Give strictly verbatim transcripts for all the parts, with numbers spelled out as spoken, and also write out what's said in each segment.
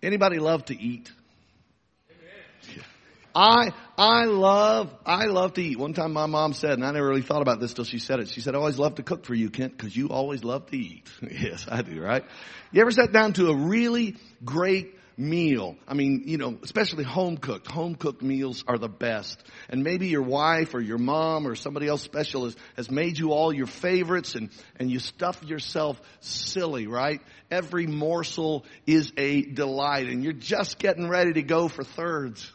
Anybody love to eat? I, I love, I love to eat. One time my mom said, and I never really thought about this till she said it. She said, I always love to cook for you, Kent, because you always love to eat. Yes, I do, right? You ever sat down to a really great meal? I mean, you know, especially home cooked. Home cooked meals are the best. And maybe your wife or your mom or somebody else special has, has made you all your favorites, and, and you stuff yourself silly, right? Every morsel is a delight, and you're just getting ready to go for thirds.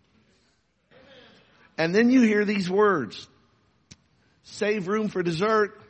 And then you hear these words: save room for dessert.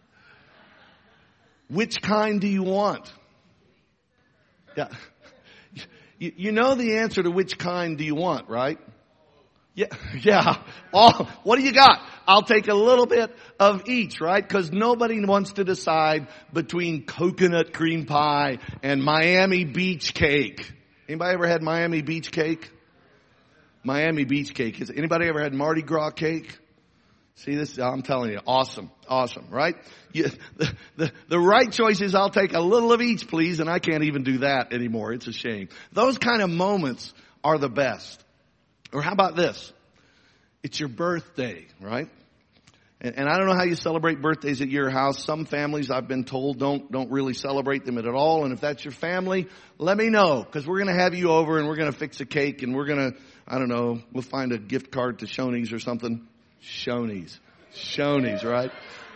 Which kind do you want? Yeah. You, you know the answer to which kind do you want, right? Yeah. Yeah. All, what do you got? I'll take a little bit of each, right? Because nobody wants to decide between coconut cream pie and Miami beach cake. Anybody ever had Miami beach cake? Miami beach cake. Has anybody ever had Mardi Gras cake? See this? I'm telling you, awesome, awesome, right? You, the, the, the right choice is I'll take a little of each, please, and I can't even do that anymore. It's a shame. Those kind of moments are the best. Or how about this? It's your birthday, right? And, and I don't know how you celebrate birthdays at your house. Some families, I've been told, don't don't really celebrate them at all. And if that's your family, let me know, because we're going to have you over and we're going to fix a cake and we're going to, I don't know, we'll find a gift card to Shoney's or something. Shoney's. Shoney's, right?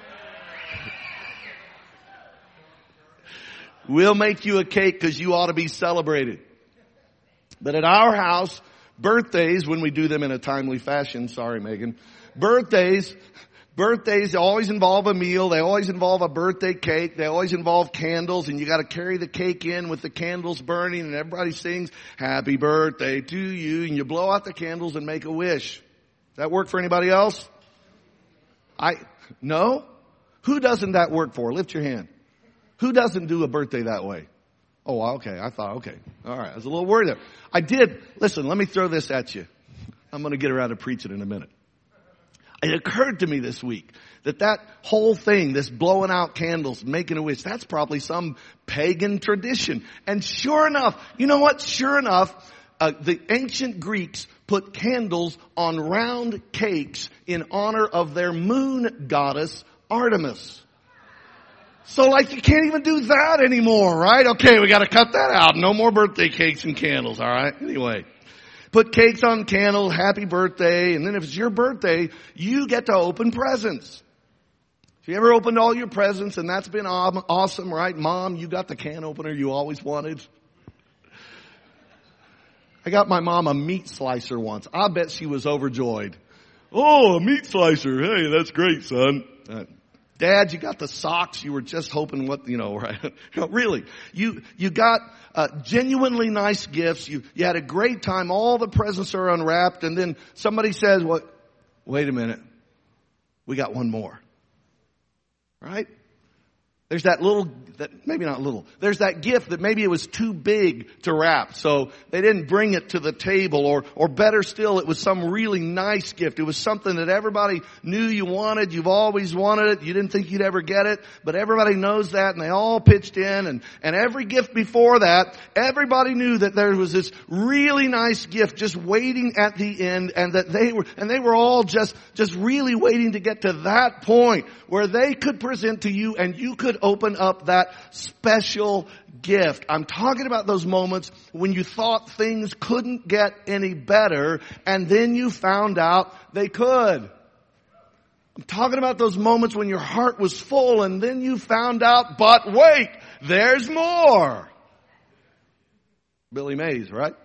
We'll make you a cake because you ought to be celebrated. But at our house, birthdays, when we do them in a timely fashion, sorry, Megan, birthdays, birthdays always involve a meal. They always involve a birthday cake. They always involve candles, and you got to carry the cake in with the candles burning, and everybody sings happy birthday to you, and you blow out the candles and make a wish. Does that work for anybody else? I, no? Who doesn't that work for? Lift your hand. Who doesn't do a birthday that way? Oh, okay. I thought, okay. All right. I was a little worried there. I did. Listen, let me throw this at you. I'm going to get around to preaching in a minute. It occurred to me this week that that whole thing, this blowing out candles, making a wish, that's probably some pagan tradition. And sure enough, you know what? Sure enough, uh, the ancient Greeks put candles on round cakes in honor of their moon goddess, Artemis. So like you can't even do that anymore, right? Okay, we got to cut that out. No more birthday cakes and candles, all right? Anyway, put cakes on candles, happy birthday, and then if it's your birthday, you get to open presents. Have you ever opened all your presents and that's been awesome, right? Mom, you got the can opener you always wanted. I got my mom a meat slicer once. I bet she was overjoyed. Oh, a meat slicer. Hey, that's great, son. Uh, Dad, you got the socks. You were just hoping what, you know, right? No, really. You, you got, uh, genuinely nice gifts. You, you had a great time. All the presents are unwrapped. And then somebody says, what? Wait a minute. We got one more. Right? There's that little, that maybe not little, there's that gift that maybe it was too big to wrap, so they didn't bring it to the table, or, or better still, it was some really nice gift. It was something that everybody knew you wanted, you've always wanted it, you didn't think you'd ever get it, but everybody knows that, and they all pitched in, and, and every gift before that, everybody knew that there was this really nice gift just waiting at the end, and that they were, and they were all just, just really waiting to get to that point where they could present to you and you could open up that special gift. I'm talking about those moments when you thought things couldn't get any better and then you found out they could. I'm talking about those moments when your heart was full and then you found out, but wait, there's more. Billy Mays, right?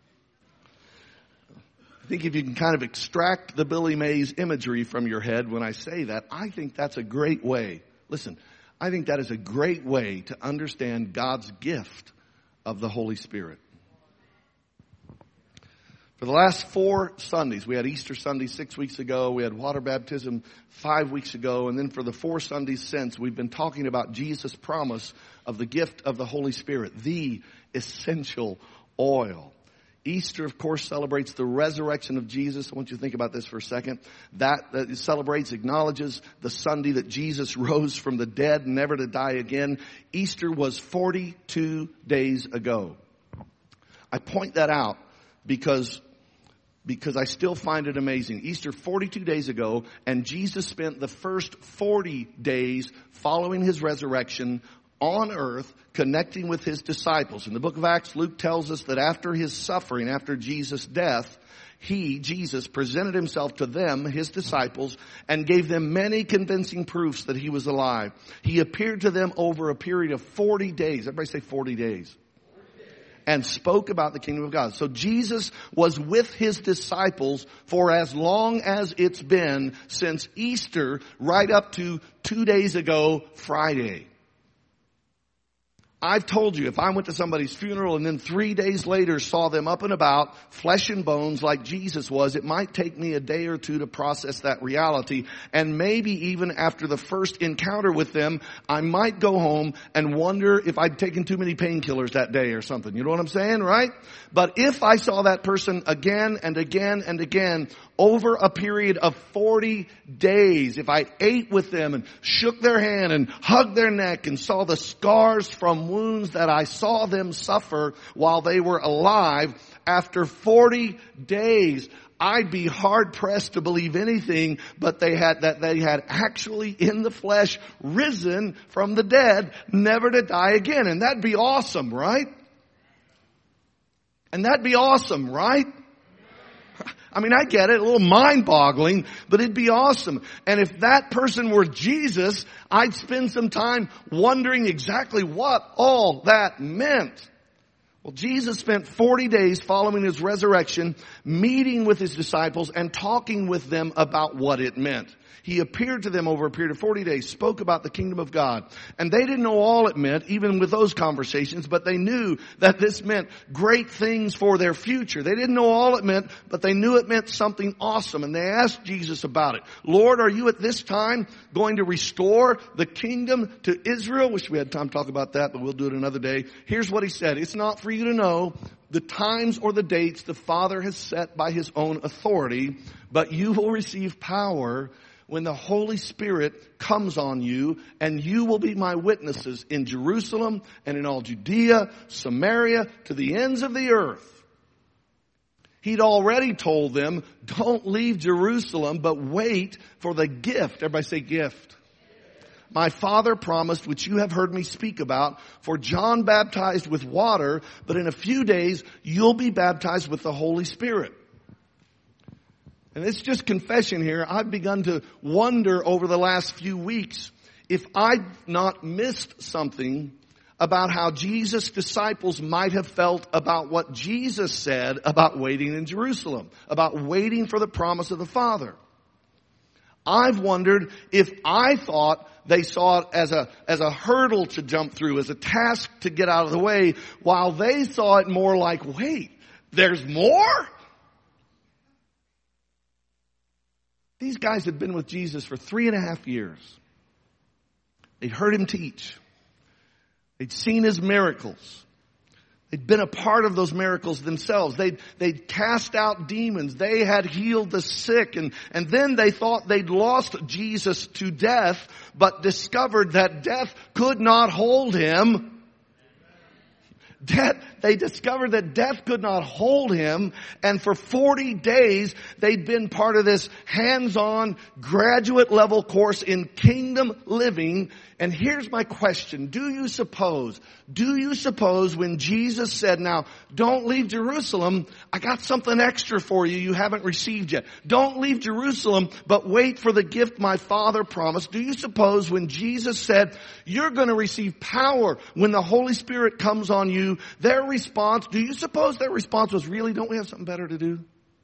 I think if you can kind of extract the Billy Mays imagery from your head when I say that, I think that's a great way. Listen, I think that is a great way to understand God's gift of the Holy Spirit. For the last four Sundays, we had Easter Sunday six weeks ago, we had water baptism five weeks ago, and then for the four Sundays since, we've been talking about Jesus' promise of the gift of the Holy Spirit, the essential oil. Easter, of course, celebrates the resurrection of Jesus. I want you to think about this for a second. That, that celebrates, acknowledges the Sunday that Jesus rose from the dead, never to die again. Easter was forty-two days ago. I point that out because Because I still find it amazing. Easter forty-two days ago, and Jesus spent the first forty days following his resurrection on earth connecting with his disciples. In the book of Acts, Luke tells us that after his suffering, after Jesus' death, he, Jesus, presented himself to them, his disciples, and gave them many convincing proofs that he was alive. He appeared to them over a period of forty days. Everybody say forty days. And spoke about the kingdom of God. So Jesus was with his disciples for as long as it's been since Easter, right up to two days ago, Friday. I've told you, if I went to somebody's funeral and then three days later saw them up and about, flesh and bones like Jesus was, it might take me a day or two to process that reality. And maybe even after the first encounter with them, I might go home and wonder if I'd taken too many painkillers that day or something. You know what I'm saying, right? But if I saw that person again and again and again over a period of forty days, if I ate with them and shook their hand and hugged their neck and saw the scars from wounds that I saw them suffer while they were alive, after forty days, I'd be hard pressed to believe anything but they had, that they had actually in the flesh risen from the dead, never to die again. And that'd be awesome, right? And that'd be awesome, right? I mean, I get it, a little mind-boggling, but it'd be awesome. And if that person were Jesus, I'd spend some time wondering exactly what all that meant. Well, Jesus spent forty days following his resurrection, meeting with his disciples and talking with them about what it meant. He appeared to them over a period of forty days, spoke about the kingdom of God. And they didn't know all it meant, even with those conversations, but they knew that this meant great things for their future. They didn't know all it meant, but they knew it meant something awesome. And they asked Jesus about it. Lord, are you at this time going to restore the kingdom to Israel? Wish we had time to talk about that, but we'll do it another day. Here's what he said. It's not for you to know the times or the dates the Father has set by his own authority, but you will receive power when the Holy Spirit comes on you, and you will be my witnesses in Jerusalem and in all Judea, Samaria, to the ends of the earth. He'd already told them, don't leave Jerusalem, but wait for the gift. Everybody say gift. My Father promised, which you have heard me speak about, for John baptized with water, but in a few days you'll be baptized with the Holy Spirit. And it's just confession here. I've begun to wonder over the last few weeks if I'd not missed something about how Jesus' disciples might have felt about what Jesus said about waiting in Jerusalem, about waiting for the promise of the Father. I've wondered if I thought they saw it as a, as a hurdle to jump through, as a task to get out of the way, while they saw it more like, wait, there's more? These guys had been with Jesus for three and a half years. They'd heard him teach. They'd seen his miracles. They'd been a part of those miracles themselves. They'd, they'd cast out demons. They had healed the sick. And, and then they thought they'd lost Jesus to death, but discovered that death could not hold him. Death, they discovered that death could not hold him, and for forty days they'd been part of this hands-on graduate level course in kingdom living. And here's my question. Do you suppose, do you suppose when Jesus said, now, don't leave Jerusalem, I got something extra for you you haven't received yet. Don't leave Jerusalem, but wait for the gift my Father promised. Do you suppose when Jesus said, you're going to receive power when the Holy Spirit comes on you, their response, do you suppose their response was, really, don't we have something better to do?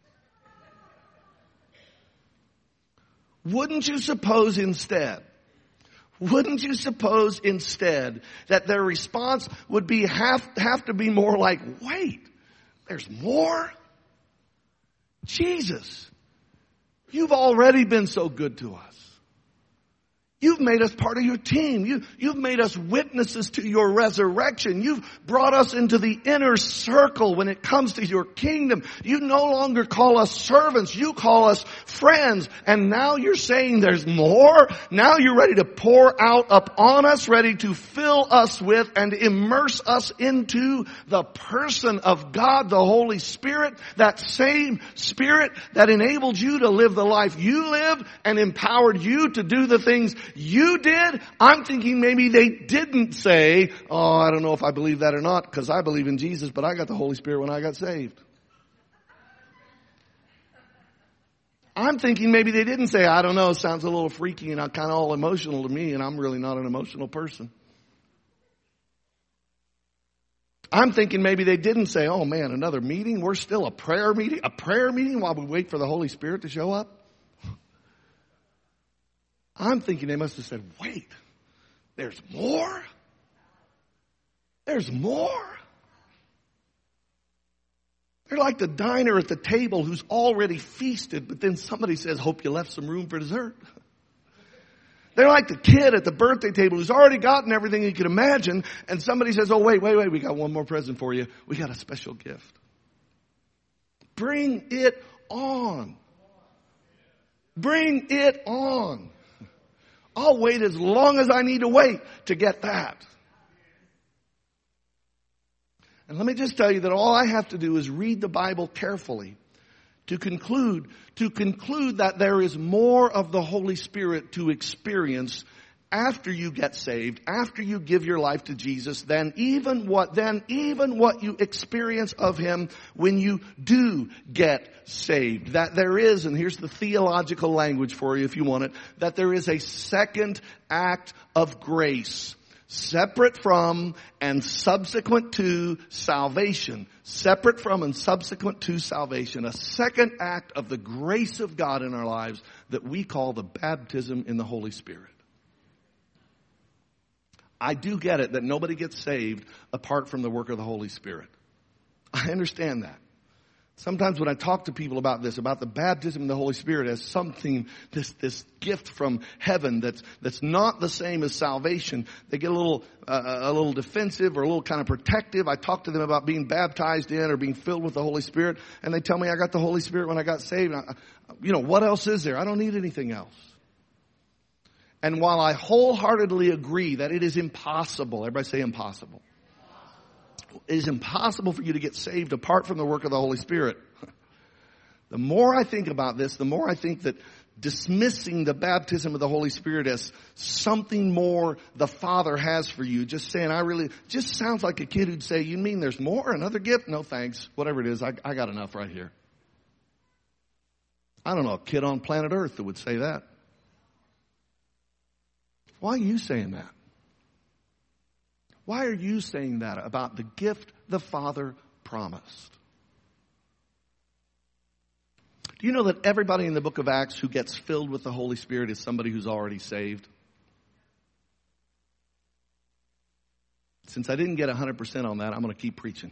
Wouldn't you suppose instead, wouldn't you suppose instead that their response would be have, have to be more like, wait, there's more? Jesus, you've already been so good to us. You've made us part of your team. You, you've made us witnesses to your resurrection. You've brought us into the inner circle when it comes to your kingdom. You no longer call us servants. You call us friends. And now you're saying there's more. Now you're ready to pour out upon us, ready to fill us with and immerse us into the person of God, the Holy Spirit, that same Spirit that enabled you to live the life you live and empowered you to do the things you did. I'm thinking maybe they didn't say, oh, I don't know if I believe that or not, because I believe in Jesus, but I got the Holy Spirit when I got saved. I'm thinking maybe they didn't say, I don't know, it sounds a little freaky and kind of all emotional to me, and I'm really not an emotional person. I'm thinking maybe they didn't say, oh man, another meeting? We're still a prayer meeting? A prayer meeting while we wait for the Holy Spirit to show up? I'm thinking they must have said, wait, there's more? There's more? They're like the diner at the table who's already feasted, but then somebody says, hope you left some room for dessert. They're like the kid at the birthday table who's already gotten everything you could imagine, and somebody says, oh, wait, wait, wait, we got one more present for you. We got a special gift. Bring it on. Bring it on. I'll wait as long as I need to wait to get that. And let me just tell you that all I have to do is read the Bible carefully to conclude, to conclude that there is more of the Holy Spirit to experience after you get saved, after you give your life to Jesus, than even what, then even what you experience of Him when you do get saved. That there is, and here's the theological language for you if you want it, that there is a second act of grace, separate from and subsequent to salvation. Separate from and subsequent to salvation. A second act of the grace of God in our lives that we call the baptism in the Holy Spirit. I do get it that nobody gets saved apart from the work of the Holy Spirit. I understand that. Sometimes when I talk to people about this, about the baptism in the Holy Spirit as something, this, this gift from heaven that's, that's not the same as salvation, they get a little, uh, a little defensive or a little kind of protective. I talk to them about being baptized in or being filled with the Holy Spirit, and they tell me I got the Holy Spirit when I got saved. I, you know, what else is there? I don't need anything else. And while I wholeheartedly agree that it is impossible, everybody say impossible. It is impossible for you to get saved apart from the work of the Holy Spirit. The more I think about this, the more I think that dismissing the baptism of the Holy Spirit as something more the Father has for you, just saying, I really, just sounds like a kid who'd say, you mean there's more? Another gift? No thanks. Whatever it is, I, I got enough right here. I don't know a kid on planet Earth that would say that. Why are you saying that? Why are you saying that about the gift the Father promised? Do you know that everybody in the book of Acts who gets filled with the Holy Spirit is somebody who's already saved? Since I didn't get one hundred percent on that, I'm going to keep preaching.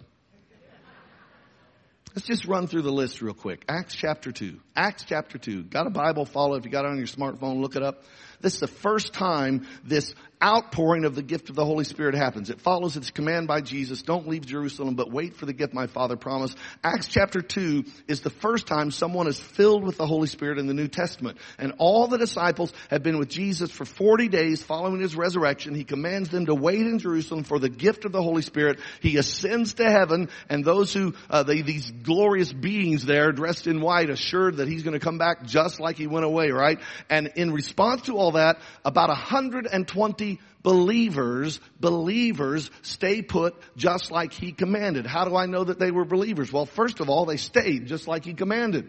Let's just run through the list real quick. Acts chapter two. Acts chapter two. Got a Bible? Follow. If you got it on your smartphone, look it up. This is the first time this outpouring of the gift of the Holy Spirit happens. It follows its command by Jesus. Don't leave Jerusalem, but wait for the gift my Father promised. Acts chapter two is the first time someone is filled with the Holy Spirit in the New Testament. And all the disciples have been with Jesus for forty days following His resurrection. He commands them to wait in Jerusalem for the gift of the Holy Spirit. He ascends to heaven, and those who, uh, they, these glorious beings there dressed in white, assured that He's going to come back just like He went away, right? And in response to all that, about one hundred twenty believers, believers stay put just like He commanded. How do I know that they were believers? Well, first of all, they stayed just like He commanded.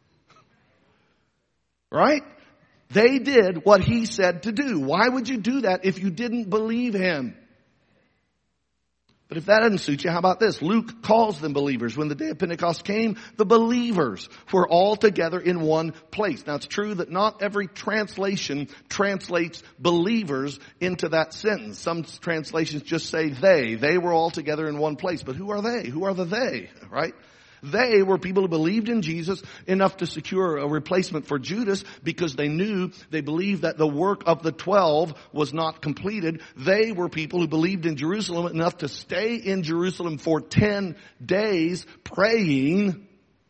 Right? They did what He said to do. Why would you do that if you didn't believe Him? But if that doesn't suit you, how about this? Luke calls them believers. When the day of Pentecost came, the believers were all together in one place. Now, it's true that not every translation translates believers into that sentence. Some translations just say they. They were all together in one place. But who are they? Who are the they, right? They were people who believed in Jesus enough to secure a replacement for Judas because they knew, they believed that the work of the twelve was not completed. They were people who believed in Jerusalem enough to stay in Jerusalem for ten days praying.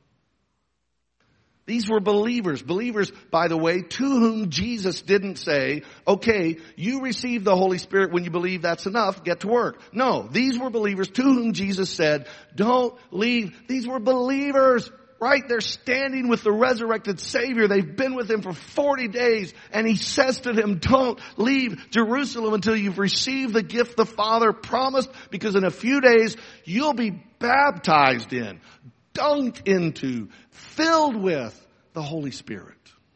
These were believers. Believers, by the way, to whom Jesus didn't say, okay, you receive the Holy Spirit when you believe, that's enough, get to work. No, these were believers to whom Jesus said, don't leave. These were believers, right? They're standing with the resurrected Savior. They've been with Him for forty days. And He says to them, don't leave Jerusalem until you've received the gift the Father promised, because in a few days you'll be baptized in, dunked into, filled with the Holy Spirit.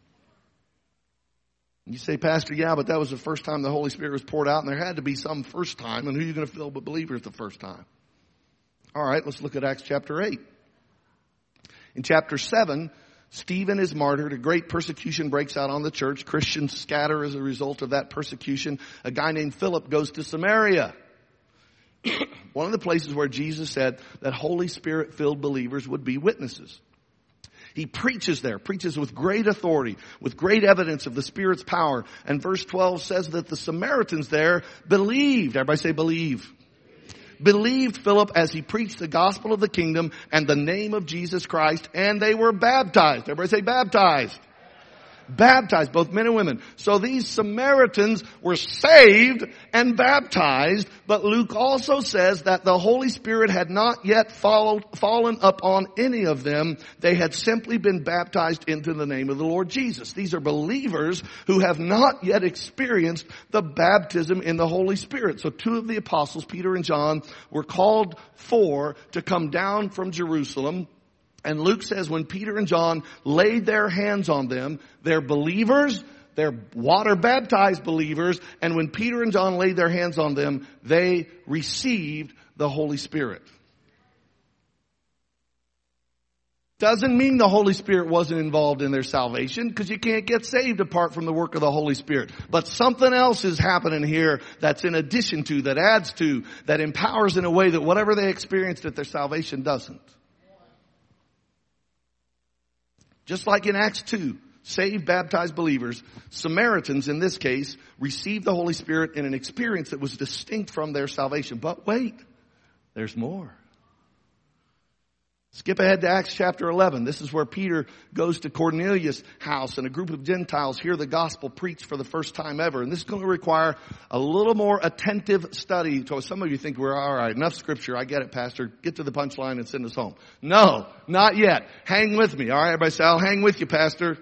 You say, Pastor, yeah, but that was the first time the Holy Spirit was poured out, and there had to be some first time, and who are you going to fill with believers the first time? All right, let's look at Acts chapter eight. In chapter seven, Stephen is martyred. A great persecution breaks out on the church. Christians scatter as a result of that persecution. A guy named Philip goes to Samaria. One of the places where Jesus said that Holy Spirit-filled believers would be witnesses. He preaches there, preaches with great authority, with great evidence of the Spirit's power. And verse twelve says that the Samaritans there believed. Everybody say believe. Believed Philip as he preached the gospel of the kingdom and the name of Jesus Christ, and they were baptized. Everybody say baptized. Baptized, both men and women. So these Samaritans were saved and baptized, but Luke also says that the Holy Spirit had not yet followed, fallen upon any of them. They had simply been baptized into the name of the Lord Jesus. These are believers who have not yet experienced the baptism in the Holy Spirit. So two of the apostles, Peter and John, were called for to come down from Jerusalem. And Luke says when Peter and John laid their hands on them, they're believers, they're water-baptized believers, and when Peter and John laid their hands on them, they received the Holy Spirit. Doesn't mean the Holy Spirit wasn't involved in their salvation, because you can't get saved apart from the work of the Holy Spirit. But something else is happening here that's in addition to, that adds to, that empowers in a way that whatever they experienced at their salvation doesn't. Just like in Acts two, saved, baptized believers, Samaritans in this case received the Holy Spirit in an experience that was distinct from their salvation. But wait, there's more. Skip ahead to Acts chapter eleven. This is where Peter goes to Cornelius' house and a group of Gentiles hear the gospel preached for the first time ever. And this is going to require a little more attentive study. So some of you think we're all right, enough scripture. I get it, Pastor. Get to the punchline and send us home. No, not yet. Hang with me. All right, everybody say, I'll hang with you, Pastor.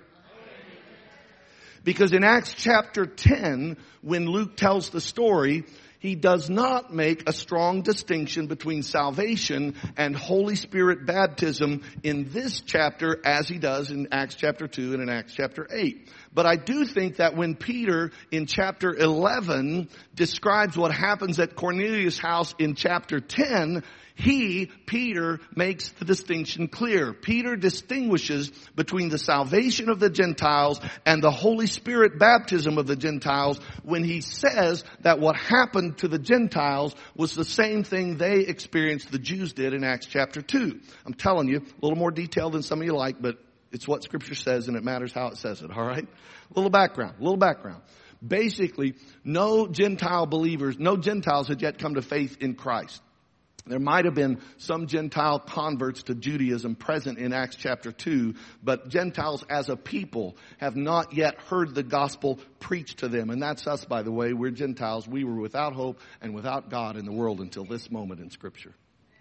Because in Acts chapter ten, when Luke tells the story, he does not make a strong distinction between salvation and Holy Spirit baptism in this chapter as he does in Acts chapter two and in Acts chapter eight. But I do think that when Peter in chapter eleven describes what happens at Cornelius' house in chapter ten, he, Peter, makes the distinction clear. Peter distinguishes between the salvation of the Gentiles and the Holy Spirit baptism of the Gentiles when he says that what happened to the Gentiles was the same thing they experienced, the Jews did in Acts chapter two. I'm telling you, a little more detail than some of you like, but it's what Scripture says and it matters how it says it, all right? A little background, a little background. Basically, no Gentile believers, no Gentiles had yet come to faith in Christ. There might have been some Gentile converts to Judaism present in Acts chapter two, but Gentiles as a people have not yet heard the gospel preached to them. And that's us, by the way. We're Gentiles. We were without hope and without God in the world until this moment in Scripture.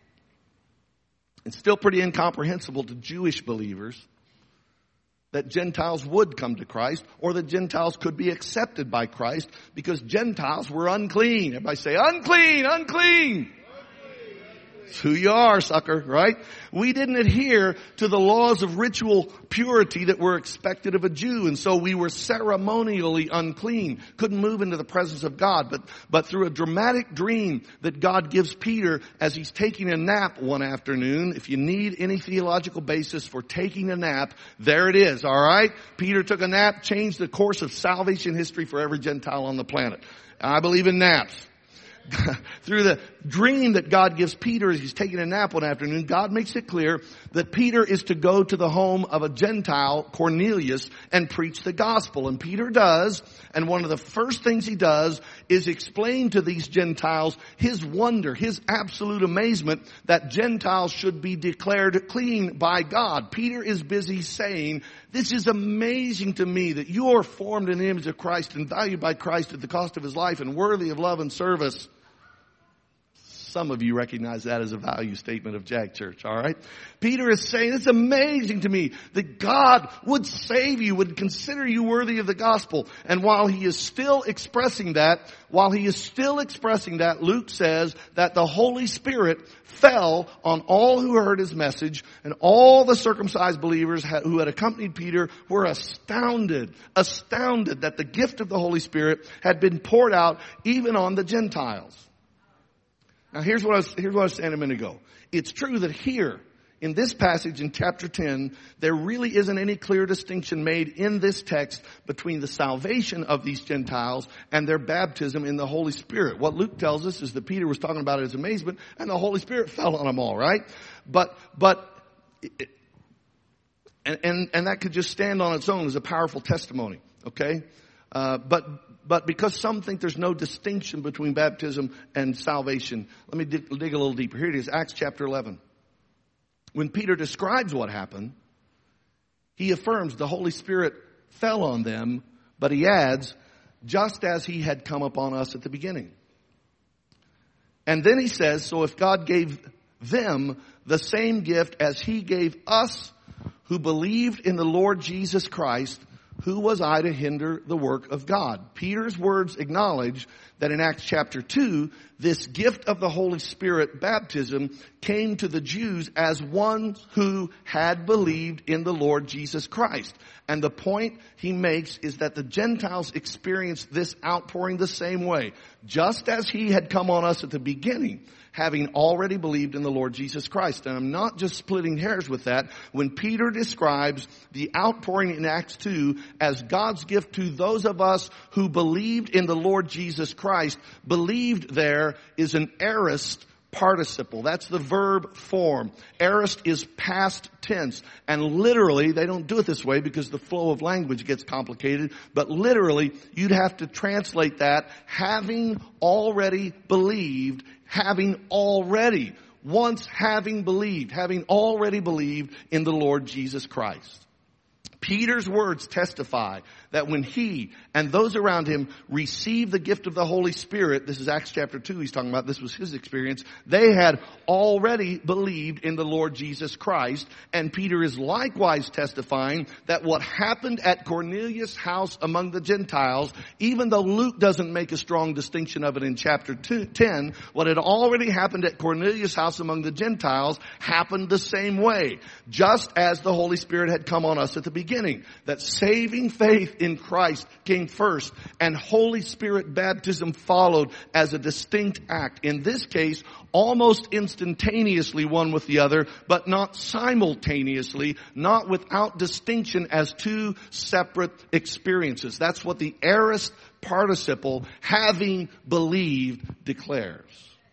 It's still pretty incomprehensible to Jewish believers that Gentiles would come to Christ or that Gentiles could be accepted by Christ because Gentiles were unclean. Everybody say, unclean, unclean. It's who you are, sucker, right? We didn't adhere to the laws of ritual purity that were expected of a Jew, and so we were ceremonially unclean. Couldn't move into the presence of God. But, but through a dramatic dream that God gives Peter as he's taking a nap one afternoon, if you need any theological basis for taking a nap, there it is, all right? Peter took a nap, changed the course of salvation history for every Gentile on the planet. I believe in naps. Through the dream that God gives Peter as he's taking a nap one afternoon, God makes it clear that Peter is to go to the home of a Gentile, Cornelius, and preach the gospel. And Peter does, and one of the first things he does is explain to these Gentiles his wonder, his absolute amazement that Gentiles should be declared clean by God. Peter is busy saying, this is amazing to me that you are formed in the image of Christ and valued by Christ at the cost of his life and worthy of love and service. Some of you recognize that as a value statement of Jag Church, all right? Peter is saying, it's amazing to me that God would save you, would consider you worthy of the gospel. And while he is still expressing that, while he is still expressing that, Luke says that the Holy Spirit fell on all who heard his message, and all the circumcised believers who had accompanied Peter were astounded, astounded that the gift of the Holy Spirit had been poured out even on the Gentiles. Now here's what I was, here's what I was saying a minute ago. It's true that here, in this passage in chapter ten, there really isn't any clear distinction made in this text between the salvation of these Gentiles and their baptism in the Holy Spirit. What Luke tells us is that Peter was talking about his amazement and the Holy Spirit fell on them all, right? But, but, and, and, and that could just stand on its own as a powerful testimony, okay? Uh, but, But because some think there's no distinction between baptism and salvation, let me dig, dig a little deeper. Here it is, Acts chapter eleven. When Peter describes what happened, he affirms the Holy Spirit fell on them, but he adds, just as he had come upon us at the beginning. And then he says, so if God gave them the same gift as he gave us who believed in the Lord Jesus Christ, who was I to hinder the work of God? Peter's words acknowledge that in Acts chapter two, this gift of the Holy Spirit baptism came to the Jews as ones who had believed in the Lord Jesus Christ. And the point he makes is that the Gentiles experienced this outpouring the same way, just as he had come on us at the beginning, having already believed in the Lord Jesus Christ. And I'm not just splitting hairs with that. When Peter describes the outpouring in Acts two as God's gift to those of us who believed in the Lord Jesus Christ, believed there is an aorist participle. That's the verb form. Aorist is past tense. And literally, they don't do it this way because the flow of language gets complicated, but literally, you'd have to translate that having already believed, having already, once having believed, having already believed in the Lord Jesus Christ. Peter's words testify that when he and those around him received the gift of the Holy Spirit, this is Acts chapter two he's talking about, this was his experience, they had already believed in the Lord Jesus Christ. And Peter is likewise testifying that what happened at Cornelius' house among the Gentiles, even though Luke doesn't make a strong distinction of it in chapter two, ten, what had already happened at Cornelius' house among the Gentiles happened the same way, just as the Holy Spirit had come on us at the beginning. Beginning, that saving faith in Christ came first and Holy Spirit baptism followed as a distinct act. In this case, almost instantaneously one with the other, but not simultaneously, not without distinction as two separate experiences. That's what the aorist participle, having believed, declares.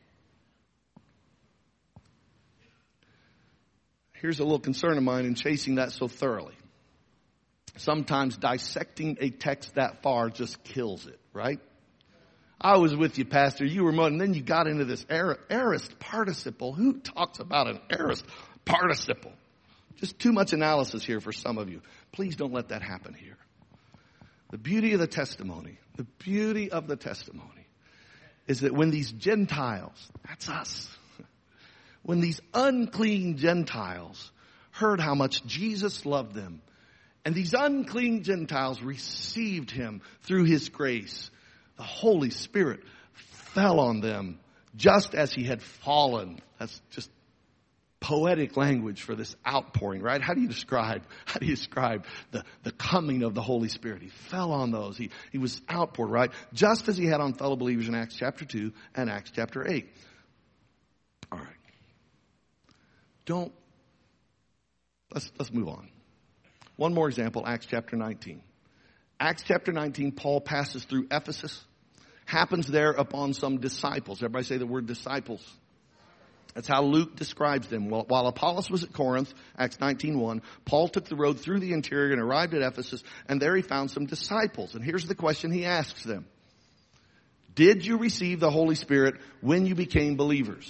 Here's a little concern of mine in chasing that so thoroughly. Sometimes dissecting a text that far just kills it, right? I was with you, Pastor. You were more, and then you got into this aorist participle. Who talks about an aorist participle? Just too much analysis here for some of you. Please don't let that happen here. The beauty of the testimony, the beauty of the testimony is that when these Gentiles, that's us, when these unclean Gentiles heard how much Jesus loved them, and these unclean Gentiles received him through his grace, the Holy Spirit fell on them just as he had fallen. That's just poetic language for this outpouring, right? How do you describe, how do you describe the, the coming of the Holy Spirit? He fell on those. He, he was outpoured, right? Just as he had on fellow believers in Acts chapter two and Acts chapter eight. All right. Don't, let's, let's move on. One more example, Acts chapter nineteen. Acts chapter nineteen, Paul passes through Ephesus, happens there upon some disciples. Everybody say the word disciples. That's how Luke describes them. While, while Apollos was at Corinth, Acts nineteen one, Paul took the road through the interior and arrived at Ephesus, and there he found some disciples. And here's the question he asks them. Did you receive the Holy Spirit when you became believers?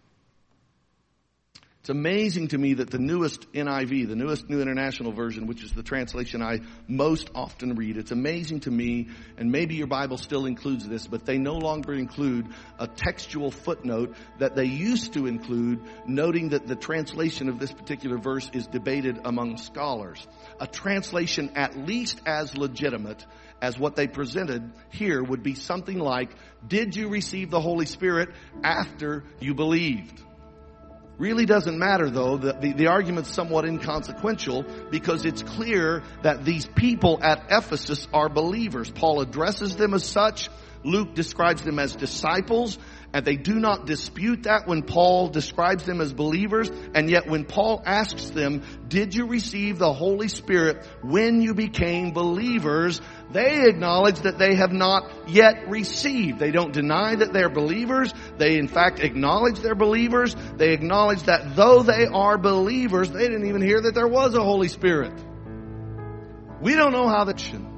It's amazing to me that the newest N I V, the newest New International Version, which is the translation I most often read, it's amazing to me, and maybe your Bible still includes this, but they no longer include a textual footnote that they used to include, noting that the translation of this particular verse is debated among scholars. A translation at least as legitimate as what they presented here would be something like, did you receive the Holy Spirit after you believed? Really doesn't matter, though. The, the, the argument's somewhat inconsequential because it's clear that these people at Ephesus are believers. Paul addresses them as such. Luke describes them as disciples, and they do not dispute that when Paul describes them as believers. And yet when Paul asks them, did you receive the Holy Spirit when you became believers? They acknowledge that they have not yet received. They don't deny that they're believers. They in fact acknowledge they're believers. They acknowledge that though they are believers, they didn't even hear that there was a Holy Spirit. We don't know how that should.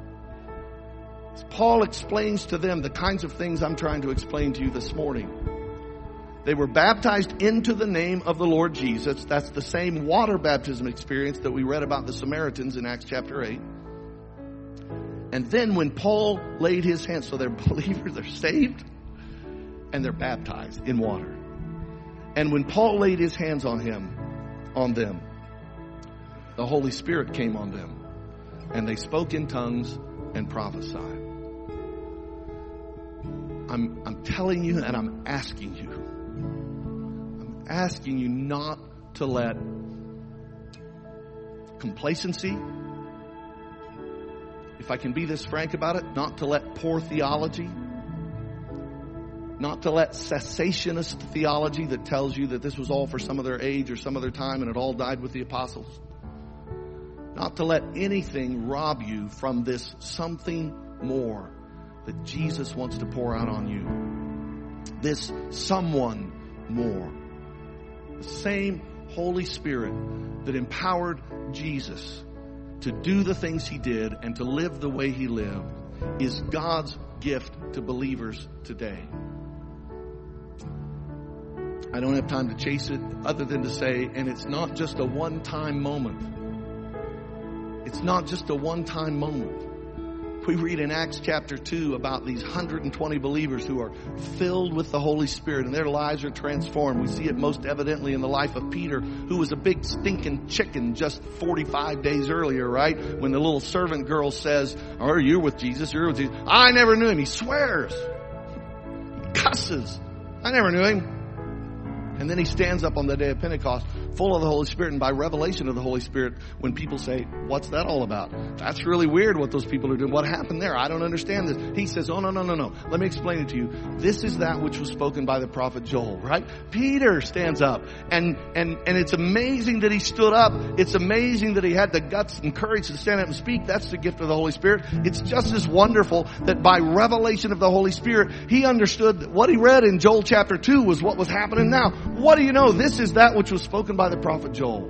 Paul explains to them the kinds of things I'm trying to explain to you this morning. They were baptized into the name of the Lord Jesus. That's the same water baptism experience that we read about the Samaritans in Acts chapter eight. And then when Paul laid his hands, so they're believers, they're saved, and they're baptized in water. And when Paul laid his hands on him, on them, the Holy Spirit came on them, and they spoke in tongues and prophesied. I'm, I'm telling you and I'm asking you. I'm asking you not to let complacency, if I can be this frank about it, not to let poor theology, not to let cessationist theology that tells you that this was all for some other age or some other time and it all died with the apostles, not to let anything rob you from this something more that Jesus wants to pour out on you. This someone more. The same Holy Spirit that empowered Jesus to do the things he did and to live the way he lived is God's gift to believers today. I don't have time to chase it other than to say, and it's not just a one-time moment. It's not just a one-time moment. We read in Acts chapter two about these one hundred twenty believers who are filled with the Holy Spirit and their lives are transformed. We see it most evidently in the life of Peter, who was a big stinking chicken just forty-five days earlier, right? When the little servant girl says, oh, you're with Jesus, you're with Jesus. I never knew him. He swears. He cusses. I never knew him. And then he stands up on the day of Pentecost full of the Holy Spirit, and by revelation of the Holy Spirit, when people say, what's that all about? That's really weird what those people are doing. What happened there? I don't understand this. He says, oh, no, no, no, no. Let me explain it to you. This is that which was spoken by the prophet Joel, right? Peter stands up, and, and, and it's amazing that he stood up. It's amazing that he had the guts and courage to stand up and speak. That's the gift of the Holy Spirit. It's just as wonderful that by revelation of the Holy Spirit, he understood that what he read in Joel chapter two was what was happening now. What do you know? This is that which was spoken by the prophet Joel.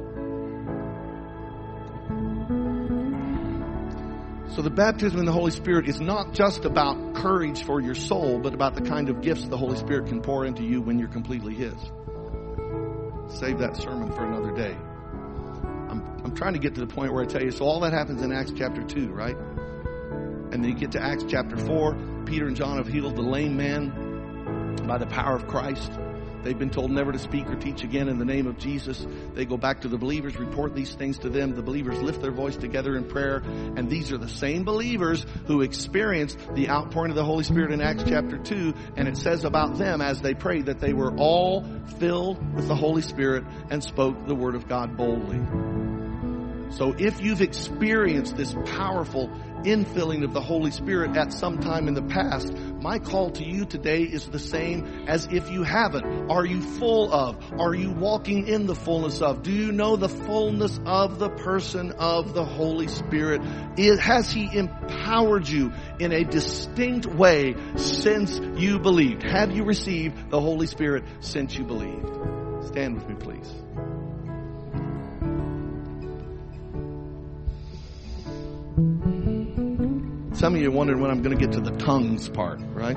So the baptism in the Holy Spirit is not just about courage for your soul, but about the kind of gifts the Holy Spirit can pour into you when you're completely his. Save that sermon for another day. I'm, I'm trying to get to the point where I tell you, so all that happens in Acts chapter two, right? And then you get to Acts chapter four. Peter and John have healed the lame man by the power of Christ. They've been told never to speak or teach again in the name of Jesus. They go back to the believers, report these things to them. The believers lift their voice together in prayer. And these are the same believers who experienced the outpouring of the Holy Spirit in Acts chapter two. And it says about them as they prayed that they were all filled with the Holy Spirit and spoke the word of God boldly. So if you've experienced this powerful infilling of the Holy Spirit at some time in the past, my call to you today is the same as if you haven't. Are you full of? Are you walking in the fullness of? Do you know the fullness of the person of the Holy Spirit? Is, has He empowered you in a distinct way since you believed? Have you received the Holy Spirit since you believed? Stand with me, please. Some of you are wondering when I'm going to get to the tongues part, right?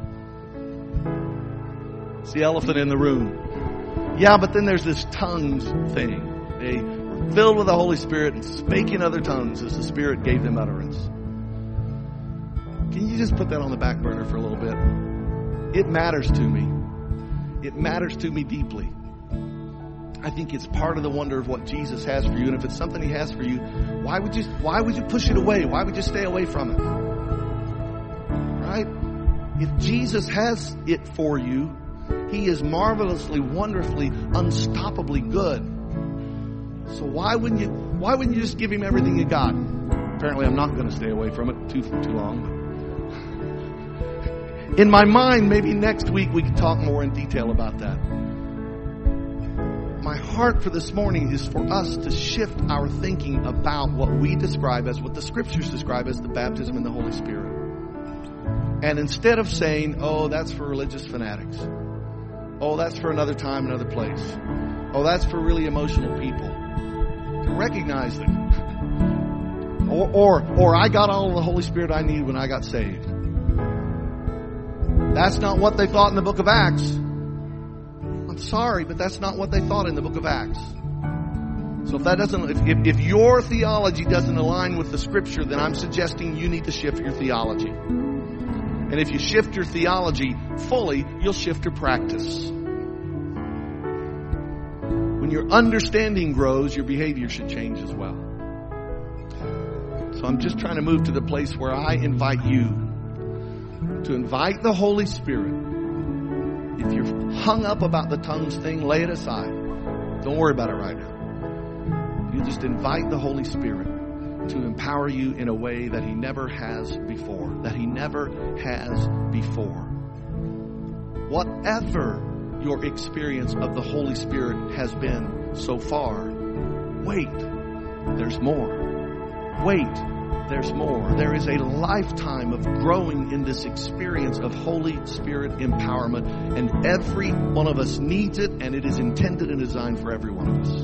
It's the elephant in the room. Yeah, but then there's this tongues thing. They were filled with the Holy Spirit and spake in other tongues as the Spirit gave them utterance. Can you just put that on the back burner for a little bit? It matters to me. It matters to me deeply. I think it's part of the wonder of what Jesus has for you. And if it's something He has for you, why would you, why would you push it away? Why would you stay away from it? Right? If Jesus has it for you, He is marvelously, wonderfully, unstoppably good. So why wouldn't you, why wouldn't you just give Him everything you got? Apparently I'm not going to stay away from it too, too long. In my mind, maybe next week we can talk more in detail about that. My heart for this morning is for us to shift our thinking about what we describe as, what the Scriptures describe as the baptism in the Holy Spirit. And instead of saying, oh, that's for religious fanatics. Oh, that's for another time, another place. Oh, that's for really emotional people. To recognize that. Or, or, or I got all of the Holy Spirit I need when I got saved. That's not what they thought in the book of Acts. I'm sorry, but that's not what they thought in the book of Acts. So if that doesn't, if, if, if your theology doesn't align with the Scripture, then I'm suggesting you need to shift your theology. And if you shift your theology fully, you'll shift your practice. When your understanding grows, your behavior should change as well. So I'm just trying to move to the place where I invite you to invite the Holy Spirit. If you're hung up about the tongues thing, lay it aside. Don't worry about it right now. You just invite the Holy Spirit to empower you in a way that He never has before. That He never has before. Whatever your experience of the Holy Spirit has been so far, wait, there's more. Wait, there's more. There is a lifetime of growing in this experience of Holy Spirit empowerment, and every one of us needs it, and it is intended and designed for every one of us.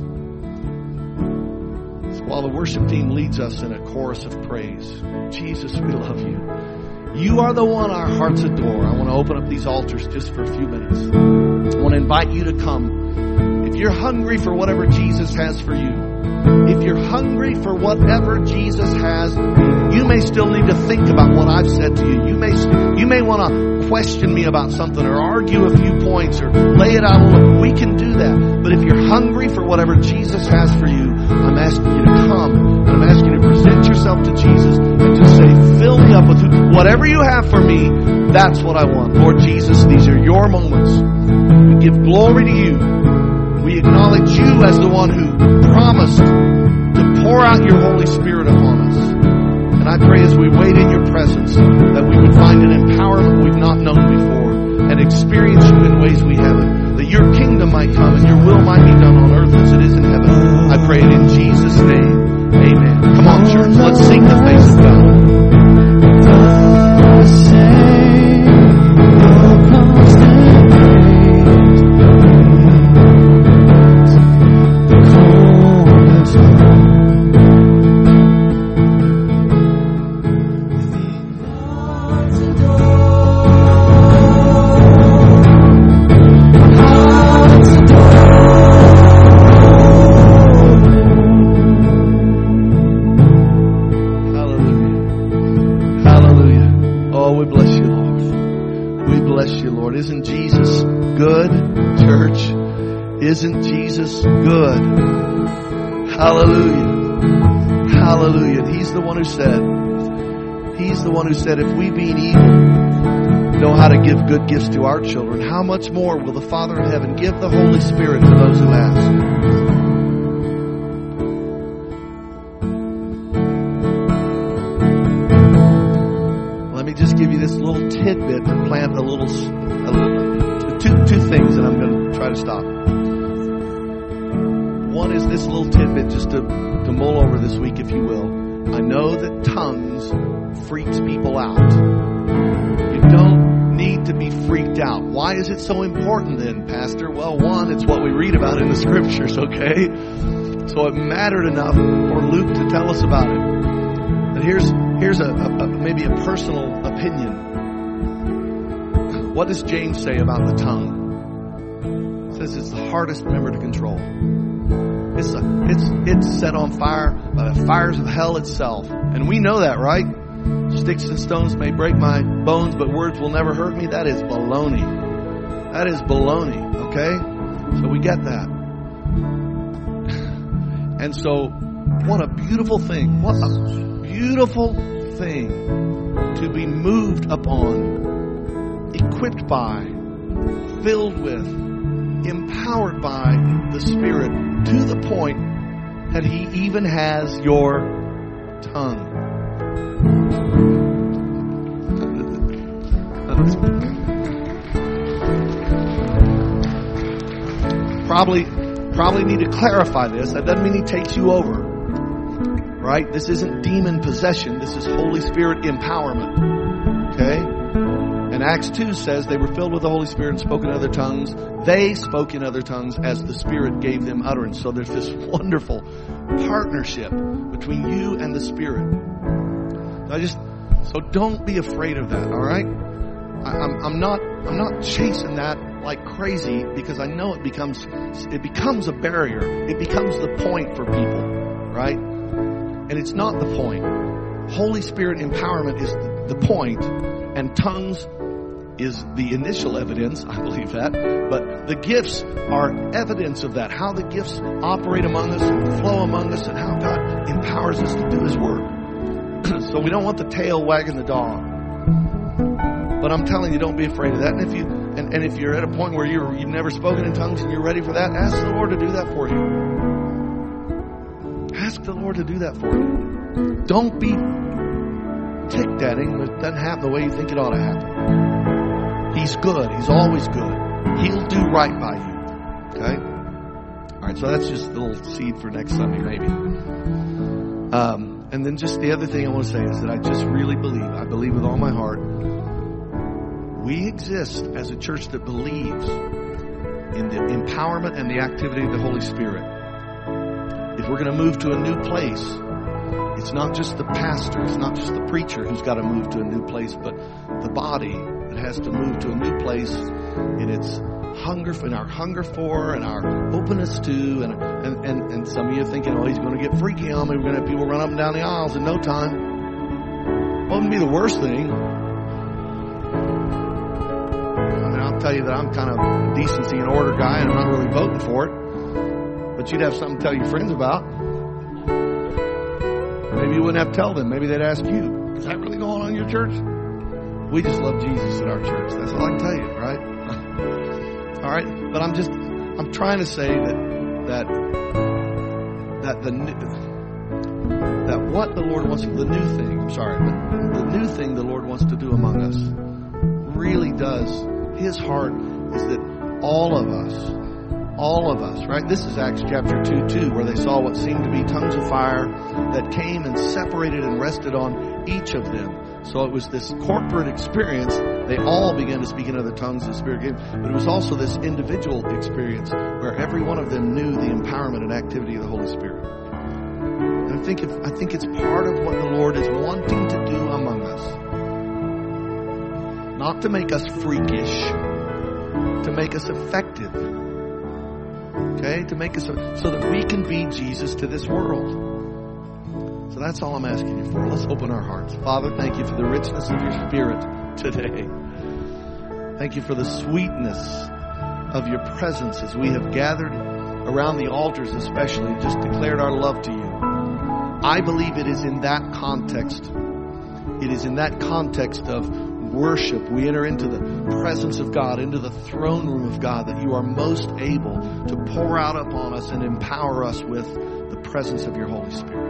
So while the worship team leads us in a chorus of praise, Jesus, we love you. You are the one our hearts adore. I want to open up these altars just for a few minutes. I want to invite you to come. If you're hungry for whatever Jesus has for you, if you're hungry for whatever Jesus has, you may still need to think about what I've said to you. You may, you may want to question me about something or argue a few points or lay it out a little. We can do that. But if you're hungry for whatever Jesus has for you, I'm asking you to come. And I'm asking you to present yourself to Jesus and just say, fill me up with whatever you have for me. That's what I want. Lord Jesus, these are your moments. We give glory to you. We acknowledge you as the one who promised to pour out your Holy Spirit upon us. And I pray as we wait in your presence that we would find an empowerment we've not known before and experience you in ways we haven't. That your kingdom might come and your will might be done on earth as it is in heaven. I pray it in Jesus' name. Amen. Come on, church. Let's sing the face of God. Isn't Jesus good? Hallelujah. Hallelujah. He's the one who said, He's the one who said, if we being evil know how to give good gifts to our children, how much more will the Father in heaven give the Holy Spirit to those who ask? One is this little tidbit just to, to mull over this week, if you will. I know that tongues freaks people out. You don't need to be freaked out. Why is it so important then, Pastor? Well, one, it's what we read about in the scriptures, okay? So it mattered enough for Luke to tell us about it. And here's here's a, a, a maybe a personal opinion. What does James say about the tongue? It says it's the hardest member to control. It's a, it's it's set on fire by the fires of hell itself. And we know that, right? Sticks and stones may break my bones, but words will never hurt me. That is baloney. That is baloney, okay? So we get that. And so, what a beautiful thing. What a beautiful thing to be moved upon, equipped by, filled with, empowered by the Spirit to the point that He even has your tongue. Probably, probably need to clarify this. That doesn't mean He takes you over, right? This isn't demon possession. This is Holy Spirit empowerment. Okay? And Acts two says they were filled with the Holy Spirit and spoke in other tongues. They spoke in other tongues as the Spirit gave them utterance. So there's this wonderful partnership between you and the Spirit. I just, so don't be afraid of that, all right? I, I'm, I'm not, I'm not chasing that like crazy because I know it becomes, it becomes a barrier. It becomes the point for people, right? And it's not the point. Holy Spirit empowerment is the, the point, and tongues is the initial evidence. I believe that. But the gifts are evidence of that. How the gifts operate among us and flow among us and how God empowers us to do His work. So we don't want the tail wagging the dog. But I'm telling you, don't be afraid of that. And if you and, and if you're at a point where you're, you've never spoken in tongues and you're ready for that, ask the Lord to do that for you. Ask the Lord to do that for you. Don't be ticked at Him when it doesn't happen the way you think it ought to happen. He's good. He's always good. He'll do right by you. Okay? All right, so that's just a little seed for next Sunday, maybe. Um, and then just the other thing I want to say is that I just really believe, I believe with all my heart, we exist as a church that believes in the empowerment and the activity of the Holy Spirit. If we're going to move to a new place, it's not just the pastor, it's not just the preacher who's got to move to a new place, but the body that has to move to a new place in its hunger, in our hunger for, and our openness to, and and, and, and some of you are thinking, oh, he's going to get freaky on me, we're going to have people run up and down the aisles in no time. It wouldn't be the worst thing. I mean, I'll tell you that I'm kind of a decency and order guy, and I'm not really voting for it. But you'd have something to tell your friends about. Maybe you wouldn't have to tell them. Maybe they'd ask you, is that really going on in your church? We just love Jesus at our church. That's all I can tell you, right? All right? But I'm just, I'm trying to say that, that, that the, that what the Lord wants, the new thing, I'm sorry, but the new thing the Lord wants to do among us really does, His heart is that all of us, all of us, right? This is Acts chapter two, two, where they saw what seemed to be tongues of fire that came and separated and rested on each of them. So it was this corporate experience. They all began to speak in other tongues the Spirit gave. But it was also this individual experience where every one of them knew the empowerment and activity of the Holy Spirit. And I think, if, I think it's part of what the Lord is wanting to do among us. Not to make us freakish, to make us effective. Okay, to make us so that we can be Jesus to this world. So that's all I'm asking you for. Let's open our hearts. Father, thank you for the richness of your Spirit today. Thank you for the sweetness of your presence as we have gathered around the altars, especially just declared our love to you. I believe it is in that context. It is in that context of worship, we enter into the presence of God, into the throne room of God, that you are most able to pour out upon us and empower us with the presence of your Holy Spirit.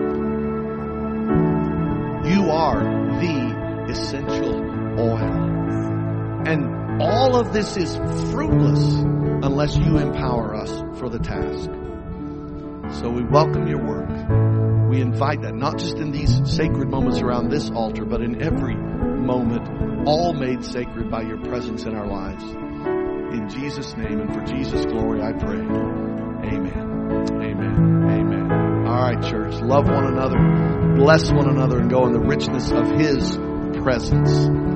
You are the essential oil. And all of this is fruitless unless you empower us for the task. So we welcome your work. We invite that, not just in these sacred moments around this altar, but in every moment, all made sacred by your presence in our lives. In Jesus' name and for Jesus' glory, I pray. Amen. Amen. Amen. All right, church. Love one another. Bless one another and go in the richness of His presence.